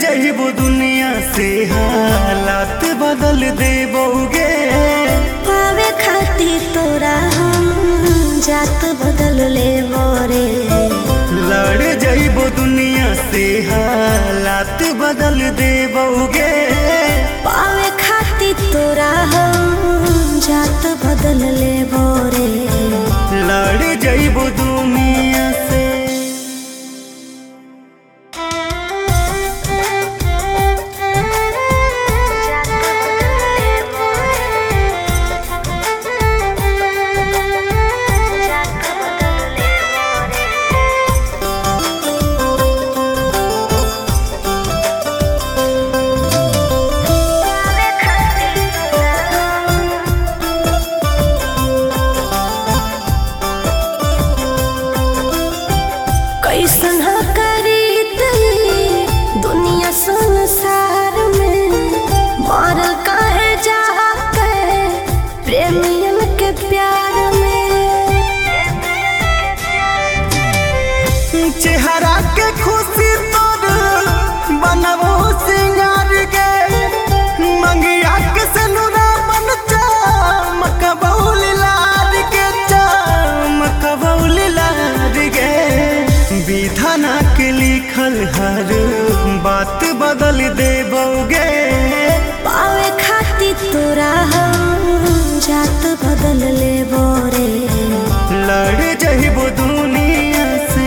जइबो दुनिया से हालात बदल देबोगे। पावे खातिर तोरा हम जात बदल लेबो रे। लड़ जइबो दुनिया से हालात बदल देबोगे। पावे खातिर तोरा हम जात बदल लेबो रे। लड़ जइबो दुनिया से। कैसन करी दुनिया संसार में मरल काहे जाके प्रेमियन के प्यार में। चेहरा के खुशी तोर बनबो सिंगार के। मंगिया के सनुरा बन चमकबौल लार के। चमकबौल लार के। विधाना के लिखल हर बात बदल देबोगे। पावे खातिर तोरा हम जात बदल लेबो रे। लड़ जइबो दुनिया से।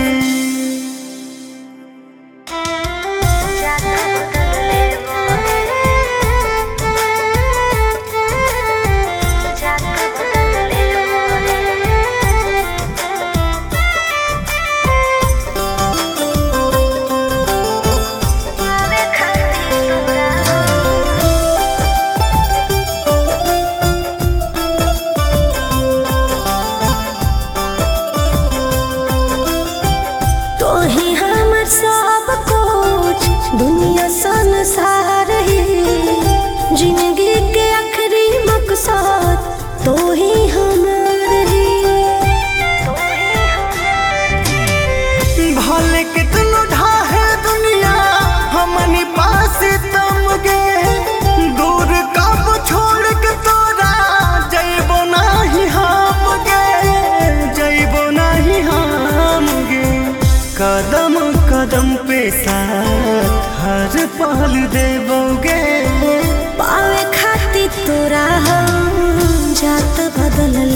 तोही हमर सब कुछ दुनिया संसार ही। जिंदगी के आखिरी मकसद तोही हमार ही। भले कितनो ढाहे दुनिया हमनी पास तम गे। दूर कब छोड़ के तोरा जइबो नाही हम गे। जइबो नाही हम गे। कदम कदम पे साथ हर पल देबोगे। पावे खातिर तोरा हम जात बदल